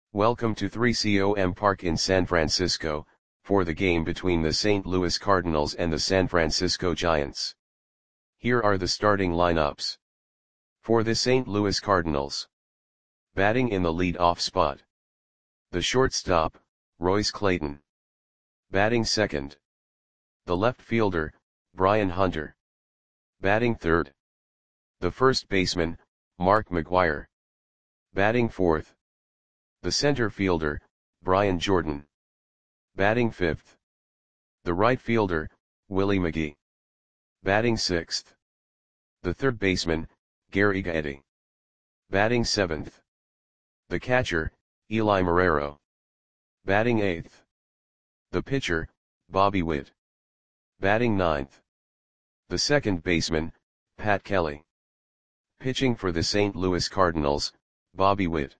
Welcome to 3COM Park in San Francisco, for the game between the St. Louis Cardinals and the San Francisco Giants. Here are the starting lineups. For the St. Louis Cardinals. Batting in the lead-off spot. The shortstop, Royce Clayton. Batting second. The left fielder, Brian Hunter. Batting third. The first baseman, Mark McGwire. Batting fourth. The center fielder, Brian Jordan. Batting fifth. The right fielder, Willie McGee. Batting sixth. The third baseman, Gary Gaetti. Batting seventh. The catcher, Eli Marrero. Batting eighth. The pitcher, Bobby Witt. Batting ninth. The second baseman, Pat Kelly. Pitching for the St. Louis Cardinals, Bobby Witt.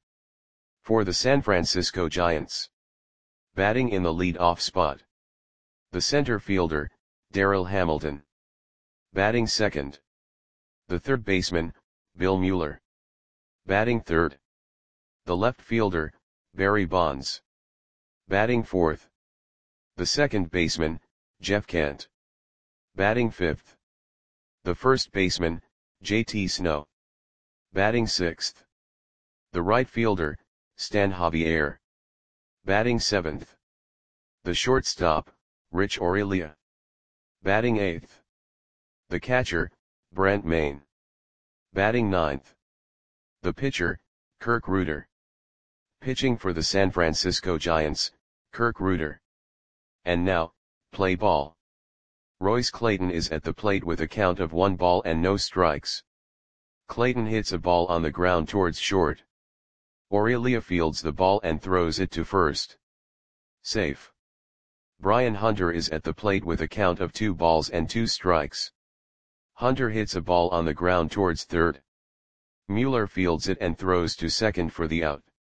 For the San Francisco Giants. Batting in the lead-off spot. The center fielder, Darryl Hamilton. Batting second. The third baseman, Bill Mueller. Batting third. The left fielder, Barry Bonds. Batting fourth. The second baseman, Jeff Kent. Batting fifth. The first baseman, JT Snow. Batting sixth. The right fielder, Stan Javier. Batting seventh. The shortstop, Rich Aurelia. Batting eighth. The catcher, Brent Maine. Batting ninth. The pitcher, Kirk Reuter. Pitching for the San Francisco Giants, Kirk Reuter. And now, play ball. Royce Clayton is at the plate with a count of 1 ball and no strikes. Clayton hits a ball on the ground towards short. Aurelia fields the ball and throws it to first. Safe. Brian Hunter is at the plate with a count of 2 balls and 2 strikes. Hunter hits a ball on the ground towards third. Mueller fields it and throws to second for the out.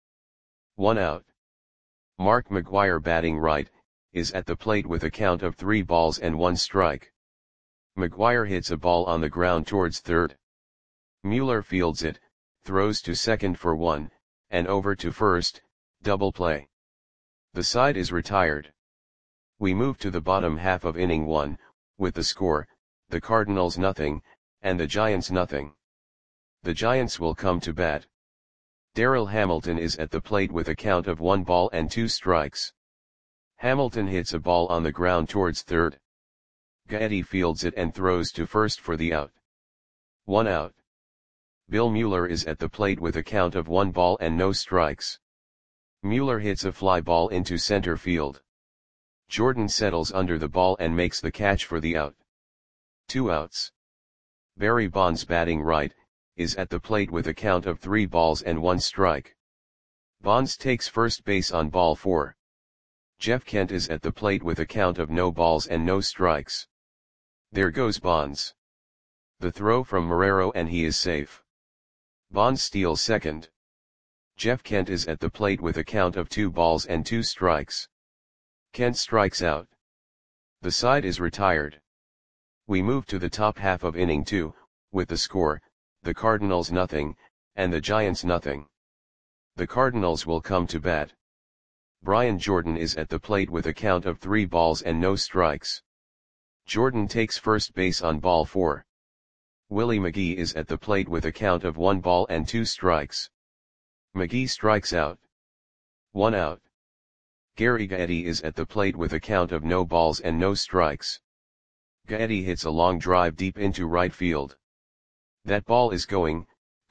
1 out. Mark McGwire, batting right, is at the plate with a count of 3 balls and 1 strike. McGwire hits a ball on the ground towards third. Mueller fields it, throws to second for 1, and over to first, double play. The side is retired. We move to the bottom half of inning 1, with the score, the Cardinals nothing, and the Giants nothing. The Giants will come to bat. Darryl Hamilton is at the plate with a count of 1 ball and 2 strikes. Hamilton hits a ball on the ground towards third. Gaetti fields it and throws to first for the out. 1 out. Bill Mueller is at the plate with a count of 1 ball and no strikes. Mueller hits a fly ball into center field. Jordan settles under the ball and makes the catch for the out. 2 outs. Barry Bonds, batting right, is at the plate with a count of 3 balls and 1 strike. Bonds takes first base on ball 4. Jeff Kent is at the plate with a count of no balls and no strikes. There goes Bonds. The throw from Marrero and he is safe. Bonds steals second. Jeff Kent is at the plate with a count of 2 balls and 2 strikes. Kent strikes out. The side is retired. We move to the top half of inning 2, with the score, the Cardinals nothing, and the Giants nothing. The Cardinals will come to bat. Brian Jordan is at the plate with a count of 3 balls and no strikes. Jordan takes first base on ball 4. Willie McGee is at the plate with a count of 1 ball and 2 strikes. McGee strikes out. 1 out. Gary Gaetti is at the plate with a count of no balls and no strikes. Gaetti hits a long drive deep into right field. That ball is gone.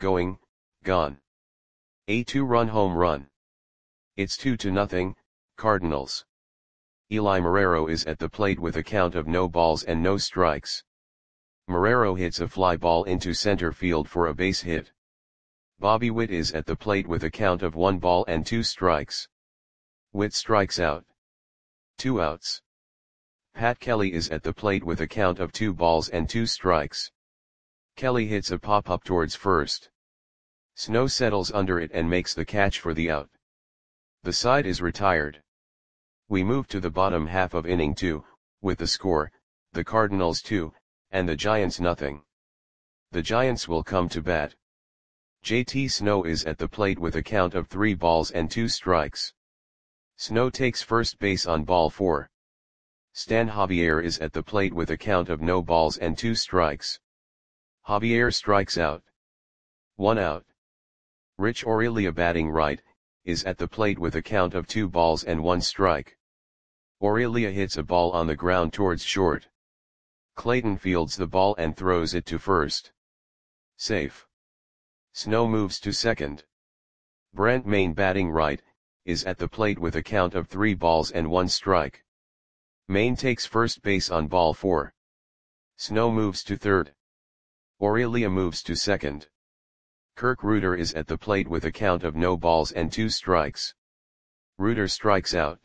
A 2-run home run. It's 2-0, Cardinals. Eli Marrero is at the plate with a count of no balls and no strikes. Marrero hits a fly ball into center field for a base hit. Bobby Witt is at the plate with a count of 1 ball and 2 strikes. Witt strikes out. 2 outs. Pat Kelly is at the plate with a count of 2 balls and 2 strikes. Kelly hits a pop-up towards first. Snow settles under it and makes the catch for the out. The side is retired. We move to the bottom half of inning 2, with the score, the Cardinals 2, and the Giants nothing. The Giants will come to bat. JT Snow is at the plate with a count of 3 balls and 2 strikes. Snow takes first base on ball 4. Stan Javier is at the plate with a count of no balls and 2 strikes. Javier strikes out. 1 out. Rich Aurelia batting right, is at the plate with a count of 2 balls and 1 strike. Aurelia hits a ball on the ground towards short. Clayton fields the ball and throws it to first. Safe. Snow moves to second. Brent Main batting right, is at the plate with a count of 3 balls and 1 strike. Main takes first base on ball 4. Snow moves to third. Aurelia moves to second. Kirk Reuter is at the plate with a count of no balls and 2 strikes. Reuter strikes out.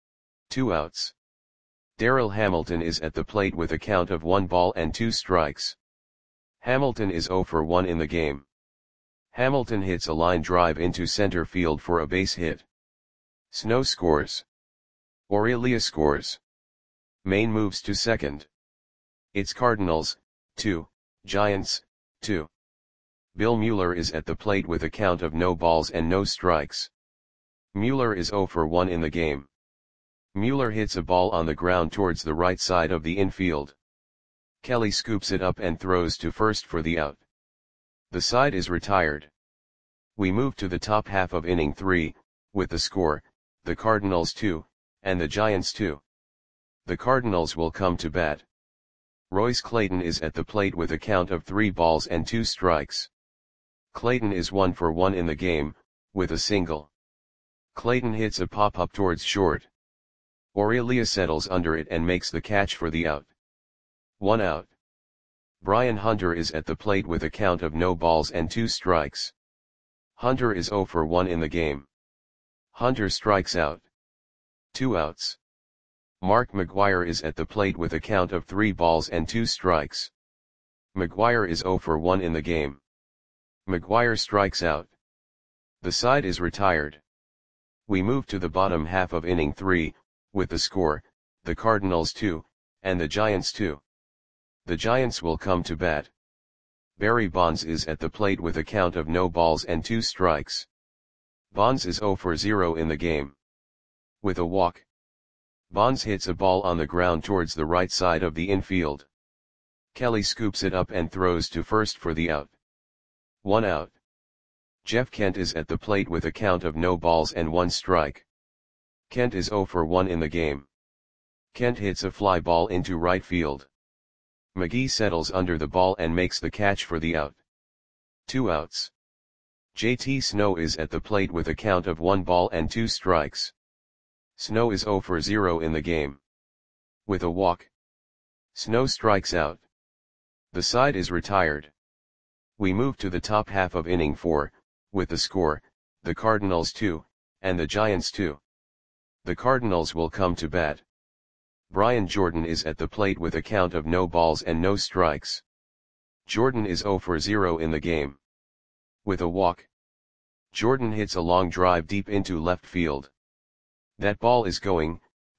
2 outs. Darryl Hamilton is at the plate with a count of 1 ball and 2 strikes. Hamilton is 0 for 1 in the game. Hamilton hits a line drive into center field for a base hit. Snow scores. Aurelia scores. Main moves to second. It's Cardinals, 2, Giants, 2. Bill Mueller is at the plate with a count of no balls and no strikes. Mueller is 0 for 1 in the game. Mueller hits a ball on the ground towards the right side of the infield. Kelly scoops it up and throws to first for the out. The side is retired. We move to the top half of inning 3, with the score, the Cardinals 2, and the Giants 2. The Cardinals will come to bat. Royce Clayton is at the plate with a count of 3 balls and 2 strikes. Clayton is 1 for 1 in the game, with a single. Clayton hits a pop-up towards short. Aurelia settles under it and makes the catch for the out. 1 out. Brian Hunter is at the plate with a count of no balls and 2 strikes. Hunter is 0 for 1 in the game. Hunter strikes out. 2 outs. Mark McGwire is at the plate with a count of 3 balls and 2 strikes. McGwire is 0 for 1 in the game. McGwire strikes out. The side is retired. We move to the bottom half of inning 3, with the score, the Cardinals 2, and the Giants 2. The Giants will come to bat. Barry Bonds is at the plate with a count of no balls and 2 strikes. Bonds is 0 for 0 in the game. With a walk. Bonds hits a ball on the ground towards the right side of the infield. Kelly scoops it up and throws to first for the out. 1 out. Jeff Kent is at the plate with a count of no balls and 1 strike. Kent is 0 for 1 in the game. Kent hits a fly ball into right field. McGee settles under the ball and makes the catch for the out. 2 outs. JT Snow is at the plate with a count of 1 ball and 2 strikes. Snow is 0 for 0 in the game. With a walk. Snow strikes out. The side is retired. We move to the top half of inning 4, with the score, the Cardinals 2, and the Giants 2. The Cardinals will come to bat. Brian Jordan is at the plate with a count of no balls and no strikes. Jordan is 0 for 0 in the game. With a walk. Jordan hits a long drive deep into left field. That ball is gone.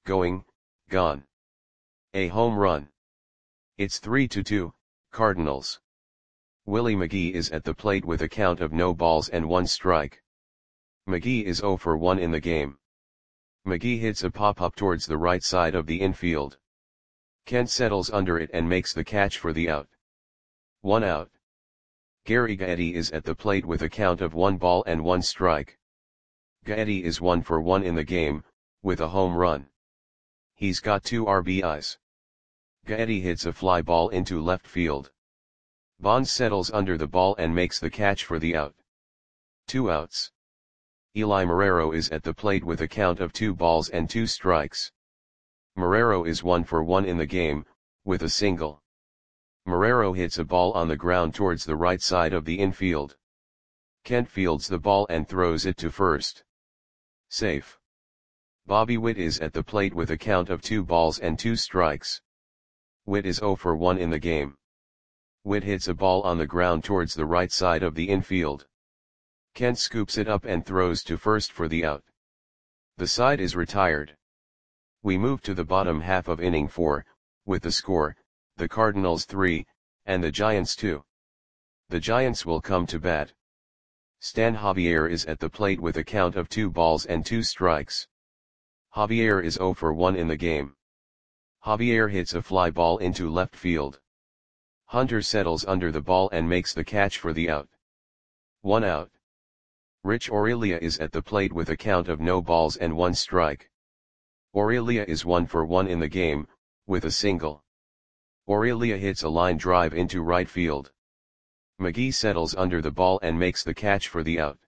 A home run. It's 3-2, Cardinals. Willie McGee is at the plate with a count of no balls and 1 strike. McGee is 0 for 1 in the game. McGee hits a pop-up towards the right side of the infield. Kent settles under it and makes the catch for the out. 1 out. Gary Gaetti is at the plate with a count of 1 ball and 1 strike. Gaetti is 1 for 1 in the game, with a home run. He's got 2 RBIs. Gaetti hits a fly ball into left field. Bonds settles under the ball and makes the catch for the out. 2 outs. Eli Marrero is at the plate with a count of 2 balls and 2 strikes. Marrero is 1 for 1 in the game, with a single. Marrero hits a ball on the ground towards the right side of the infield. Kent fields the ball and throws it to first. Safe. Bobby Witt is at the plate with a count of 2 balls and 2 strikes. Witt is 0 for 1 in the game. Witt hits a ball on the ground towards the right side of the infield. Kent scoops it up and throws to first for the out. The side is retired. We move to the bottom half of inning 4, with the score, the Cardinals 3, and the Giants 2. The Giants will come to bat. Stan Javier is at the plate with a count of 2 balls and 2 strikes. Javier is 0 for 1 in the game. Javier hits a fly ball into left field. Hunter settles under the ball and makes the catch for the out. 1 out. Rich Aurelia is at the plate with a count of no balls and 1 strike. Aurelia is 1 for 1 in the game, with a single. Aurelia hits a line drive into right field. McGee settles under the ball and makes the catch for the out.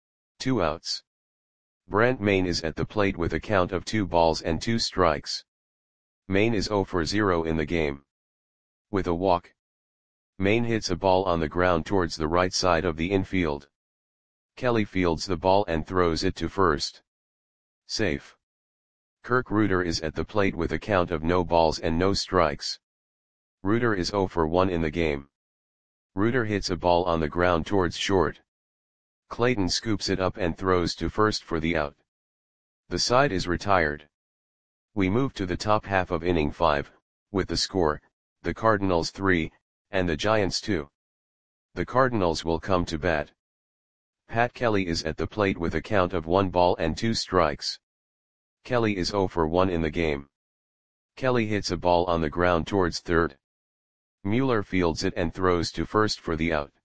2 outs. Brent Mayne is at the plate with a count of 2 balls and 2 strikes. Mayne is 0 for 0 in the game. With a walk. Mayne hits a ball on the ground towards the right side of the infield. Kelly fields the ball and throws it to first. Safe. Kirk Reuter is at the plate with a count of no balls and no strikes. Reuter is 0 for 1 in the game. Reuter hits a ball on the ground towards short. Clayton scoops it up and throws to first for the out. The side is retired. We move to the top half of inning 5, with the score, the Cardinals 3, and the Giants 2. The Cardinals will come to bat. Pat Kelly is at the plate with a count of 1 ball and 2 strikes. Kelly is 0 for 1 in the game. Kelly hits a ball on the ground towards third. Mueller fields it and throws to first for the out.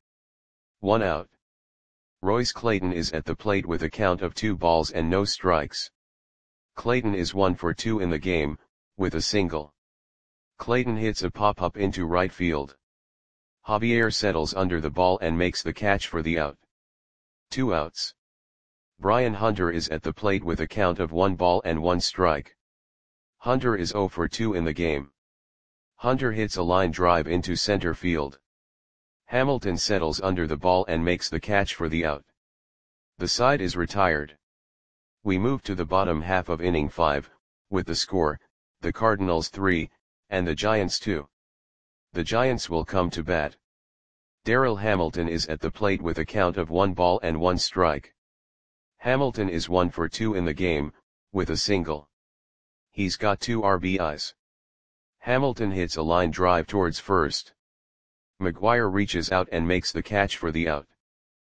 1 out. Royce Clayton is at the plate with a count of 2 balls and no strikes. Clayton is 1 for 2 in the game, with a single. Clayton hits a pop-up into right field. Javier settles under the ball and makes the catch for the out. 2 outs. Brian Hunter is at the plate with a count of 1 ball and 1 strike. Hunter is 0 for 2 in the game. Hunter hits a line drive into center field. Hamilton settles under the ball and makes the catch for the out. The side is retired. We move to the bottom half of inning 5, with the score, the Cardinals 3, and the Giants 2. The Giants will come to bat. Darrell Hamilton is at the plate with a count of 1 ball and 1 strike. Hamilton is 1 for 2 in the game, with a single. He's got 2 RBIs. Hamilton hits a line drive towards first. McGuire reaches out and makes the catch for the out.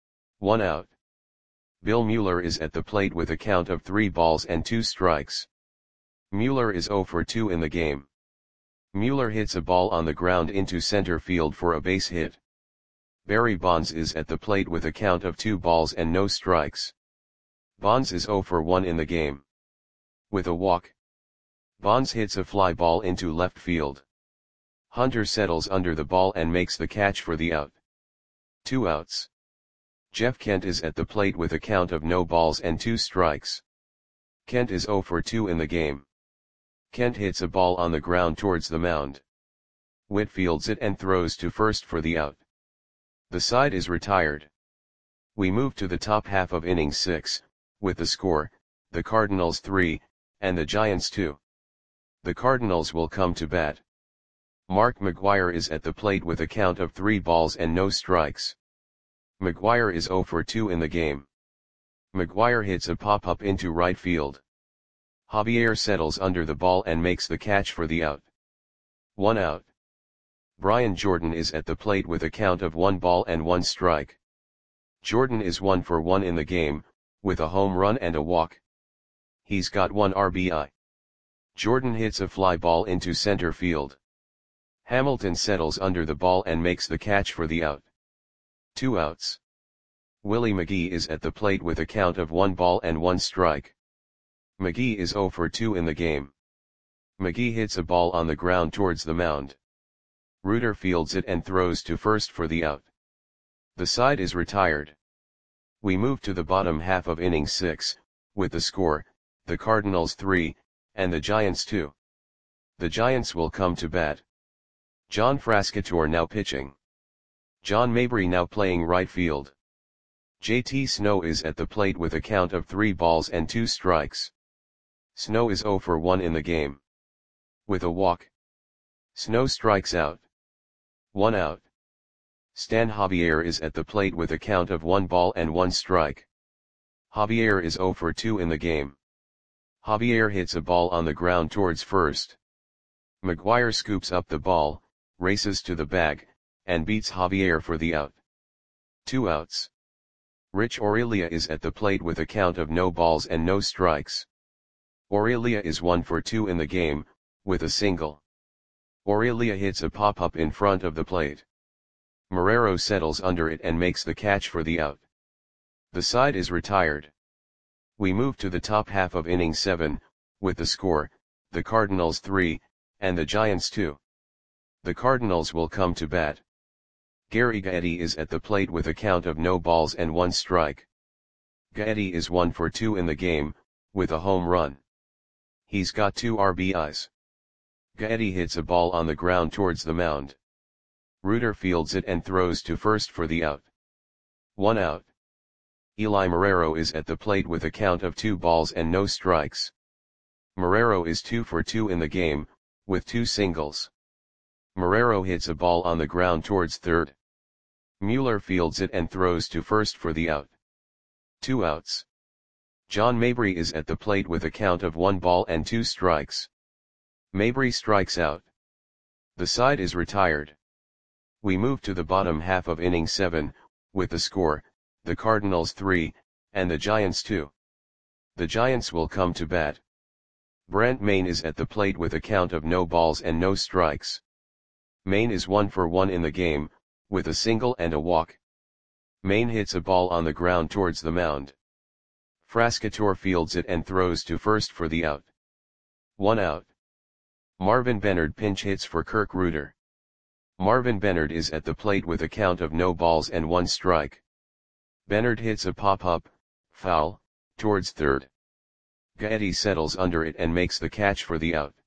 1 out. Bill Mueller is at the plate with a count of 3 balls and 2 strikes. Mueller is 0 for 2 in the game. Mueller hits a ball on the ground into center field for a base hit. Barry Bonds is at the plate with a count of 2 balls and no strikes. Bonds is 0 for 1 in the game. With a walk. Bonds hits a fly ball into left field. Hunter settles under the ball and makes the catch for the out. 2 outs. Jeff Kent is at the plate with a count of no balls and 2 strikes. Kent is 0 for 2 in the game. Kent hits a ball on the ground towards the mound. Witt fields it and throws to first for the out. The side is retired. We move to the top half of inning 6, with the score, the Cardinals 3, and the Giants 2. The Cardinals will come to bat. Mark McGuire is at the plate with a count of 3 balls and no strikes. McGuire is 0 for 2 in the game. McGuire hits a pop-up into right field. Javier settles under the ball and makes the catch for the out. 1 out. Brian Jordan is at the plate with a count of 1 ball and 1 strike. Jordan is 1 for 1 in the game, with a home run and a walk. He's got 1 RBI. Jordan hits a fly ball into center field. Hamilton settles under the ball and makes the catch for the out. 2 outs. Willie McGee is at the plate with a count of 1 ball and 1 strike. McGee is 0 for 2 in the game. McGee hits a ball on the ground towards the mound. Reuter fields it and throws to first for the out. The side is retired. We move to the bottom half of inning 6, with the score, the Cardinals 3, and the Giants 2. The Giants will come to bat. John Frascatore now pitching. John Mabry now playing right field. JT Snow is at the plate with a count of 3 balls and 2 strikes. Snow is 0 for 1 in the game. With a walk. Snow strikes out. 1 out. Stan Javier is at the plate with a count of 1 ball and 1 strike. Javier is 0 for 2 in the game. Javier hits a ball on the ground towards first. McGuire scoops up the ball, races to the bag, and beats Javier for the out. 2 outs. Rich Aurelia is at the plate with a count of no balls and no strikes. Aurelia is 1 for 2 in the game, with a single. Aurelia hits a pop-up in front of the plate. Marrero settles under it and makes the catch for the out. The side is retired. We move to the top half of inning 7, with the score, the Cardinals 3, and the Giants 2. The Cardinals will come to bat. Gary Gaetti is at the plate with a count of no balls and 1 strike. Gaetti is 1 for 2 in the game, with a home run. He's got 2 RBIs. Gaetti hits a ball on the ground towards the mound. Reuter fields it and throws to first for the out. 1 out. Eli Marrero is at the plate with a count of 2 balls and no strikes. Marrero is 2 for 2 in the game, with 2 singles. Marrero hits a ball on the ground towards third. Mueller fields it and throws to first for the out. 2 outs. John Mabry is at the plate with a count of 1 ball and 2 strikes. Mabry strikes out. The side is retired. We move to the bottom half of inning 7, with the score, the Cardinals 3, and the Giants 2. The Giants will come to bat. Brent Mayne is at the plate with a count of no balls and no strikes. Mayne is 1 for 1 in the game, with a single and a walk. Mayne hits a ball on the ground towards the mound. Frascatore fields it and throws to first for the out. 1 out. Marvin Bennard pinch hits for Kirk Reuter. Marvin Bennard is at the plate with a count of no balls and 1 strike. Bennard hits a pop-up, foul, towards third. Gaetti settles under it and makes the catch for the out.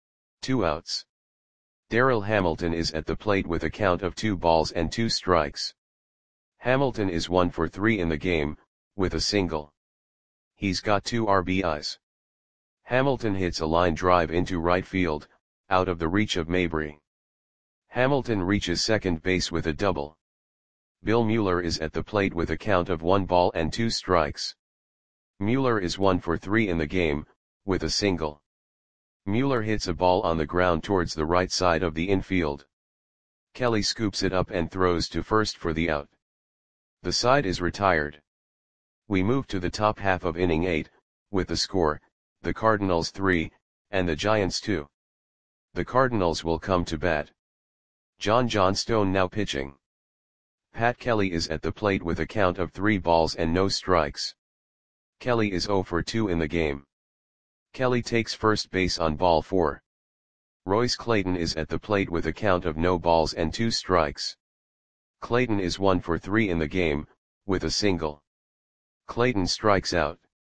2 outs. Darryl Hamilton is at the plate with a count of 2 balls and 2 strikes. Hamilton is 1 for 3 in the game, with a single. He's got 2 RBIs. Hamilton hits a line drive into right field, out of the reach of Mabry. Hamilton reaches second base with a double. Bill Mueller is at the plate with a count of 1 ball and 2 strikes. Mueller is 1 for 3 in the game, with a single. Mueller hits a ball on the ground towards the right side of the infield. Kelly scoops it up and throws to first for the out. The side is retired. We move to the top half of inning 8, with the score, the Cardinals 3, and the Giants 2. The Cardinals will come to bat. John Johnstone now pitching. Pat Kelly is at the plate with a count of 3 balls and no strikes. Kelly is 0 for 2 in the game. Kelly takes first base on ball 4. Royce Clayton is at the plate with a count of no balls and 2 strikes. Clayton is 1 for 3 in the game, with a single. Clayton strikes out.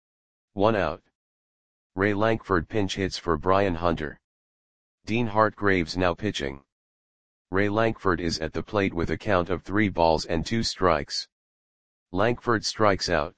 1 out. Ray Lankford pinch hits for Brian Hunter. Dean Hartgraves now pitching. Ray Lankford is at the plate with a count of 3 balls and 2 strikes. Lankford strikes out.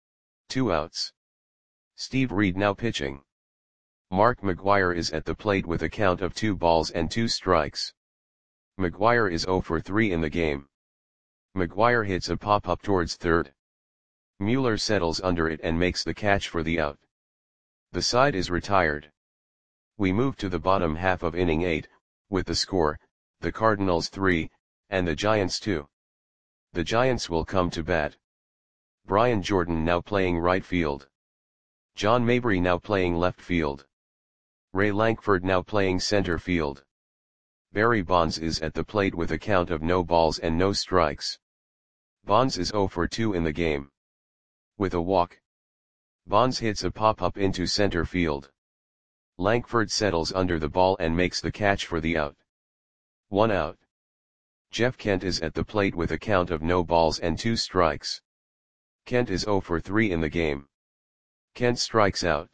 2 outs. Steve Reed now pitching. Mark McGwire is at the plate with a count of 2 balls and 2 strikes. McGwire is 0 for 3 in the game. McGwire hits a pop-up towards third. Mueller settles under it and makes the catch for the out. The side is retired. We move to the bottom half of inning 8, with the score, the Cardinals 3, and the Giants 2. The Giants will come to bat. Brian Jordan now playing right field. John Mabry now playing left field. Ray Lankford now playing center field. Barry Bonds is at the plate with a count of no balls and no strikes. Bonds is 0 for 2 in the game. With a walk. Bonds hits a pop-up into center field. Lankford settles under the ball and makes the catch for the out. 1 out. Jeff Kent is at the plate with a count of no balls and 2 strikes. Kent is 0 for 3 in the game. Kent strikes out.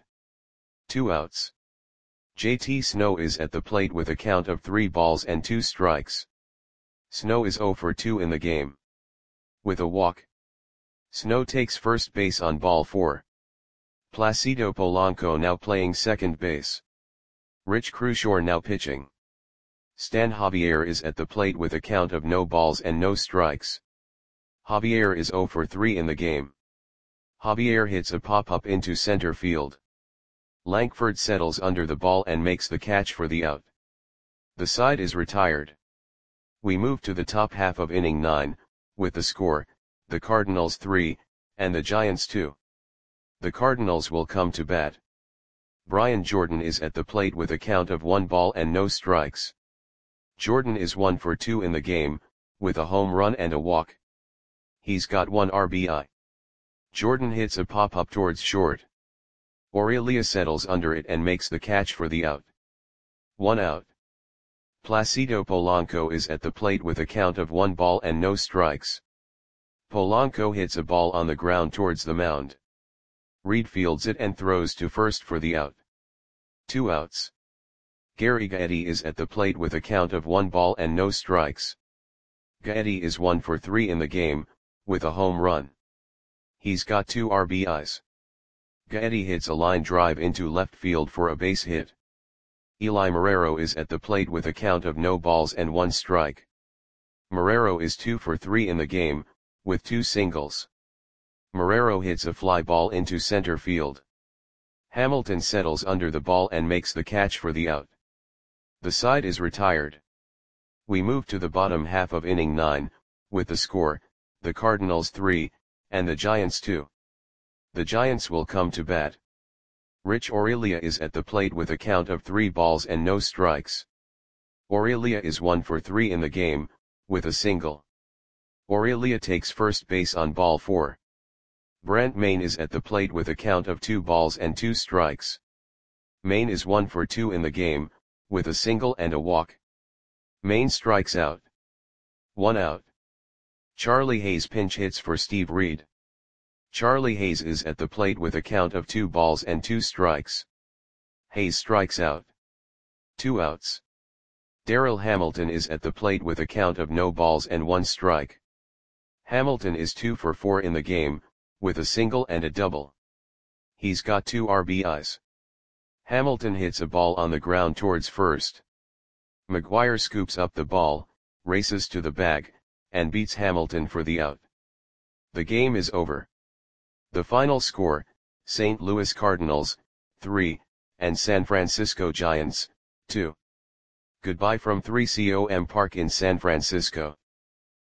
2 outs. JT Snow is at the plate with a count of 3 balls and 2 strikes. Snow is 0 for 2 in the game. With a walk. Snow takes first base on ball 4. Placido Polanco now playing second base. Rich Crushore now pitching. Stan Javier is at the plate with a count of no balls and no strikes. Javier is 0 for 3 in the game. Javier hits a pop-up into center field. Lankford settles under the ball and makes the catch for the out. The side is retired. We move to the top half of inning 9, with the score, the Cardinals 3, and the Giants 2. The Cardinals will come to bat. Brian Jordan is at the plate with a count of 1 ball and no strikes. Jordan is 1 for 2 in the game, with a home run and a walk. He's got 1 RBI. Jordan hits a pop-up towards short. Aurelia settles under it and makes the catch for the out. 1 out. Placido Polanco is at the plate with a count of 1 ball and no strikes. Polanco hits a ball on the ground towards the mound. Reed fields it and throws to first for the out. 2 outs. Gary Gaetti is at the plate with a count of 1 ball and no strikes. Gaetti is 1 for 3 in the game, with a home run. He's got 2 RBIs. Gaetti hits a line drive into left field for a base hit. Eli Marrero is at the plate with a count of no balls and 1 strike. Marrero is 2 for 3 in the game, with 2 singles. Marrero hits a fly ball into center field. Hamilton settles under the ball and makes the catch for the out. The side is retired. We move to the bottom half of inning 9, with the score, the Cardinals 3, and the Giants 2. The Giants will come to bat. Rich Aurelia is at the plate with a count of 3 balls and no strikes. Aurelia is 1 for 3 in the game, with a single. Aurelia takes first base on ball 4. Brant Maine is at the plate with a count of 2 balls and 2 strikes. Maine is 1 for 2 in the game, with a single and a walk. Maine strikes out. 1 out. Charlie Hayes pinch hits for Steve Reed. Charlie Hayes is at the plate with a count of 2 balls and 2 strikes. Hayes strikes out. 2 outs. Darrell Hamilton is at the plate with a count of no balls and 1 strike. Hamilton is 2 for 4 in the game, with a single and a double. He's got 2 RBIs. Hamilton hits a ball on the ground towards first. McGuire scoops up the ball, races to the bag, and beats Hamilton for the out. The game is over. The final score, St. Louis Cardinals, 3, and San Francisco Giants, 2. Goodbye from 3Com Park in San Francisco.